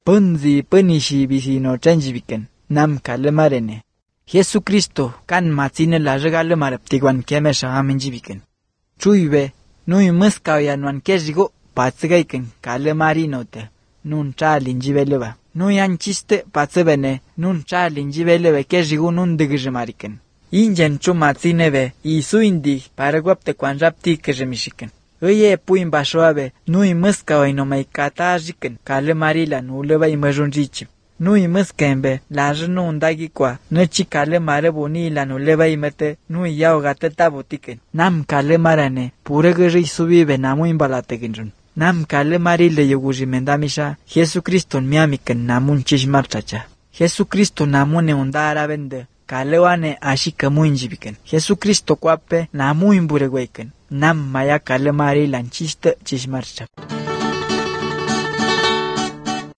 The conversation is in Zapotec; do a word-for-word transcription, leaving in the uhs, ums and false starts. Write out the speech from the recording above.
Punzi punishi bisino chanjibiken. Nam kalemarene. Jesucristo kan matzine la regale maraptiguan kemesha aminjibiken. Chuybe, nui muskauyanuan kejigo patzigaiken kalemarinote. Nun chalinjibeleba. Nui anchiste patzebene. Nun chalinjibelebe kejigo nun digijimariken. Injan chumatzinebe isu indi paraguapte kwan rapti kejemishiken. Oye puin bashoabe nui muskawai no mai katajiken kalemarila nuleba imajunjichim. Nui muskembe la jnu undagi kwa nechi kalemare boni la nuleba imete nui yao gate tabotiken. Nam kalemarane puregeri subibe namu imbalatekinjun. Nam kalemarile yogujimendamisha Jesucristo miamiken namun chishmarchacha. Jesucristo namune undara bende. Kalewane ashika muinjibiken. Jesucristo kwape namu imburegweiken. Nam maya kalemari lanchiste chishmarcha.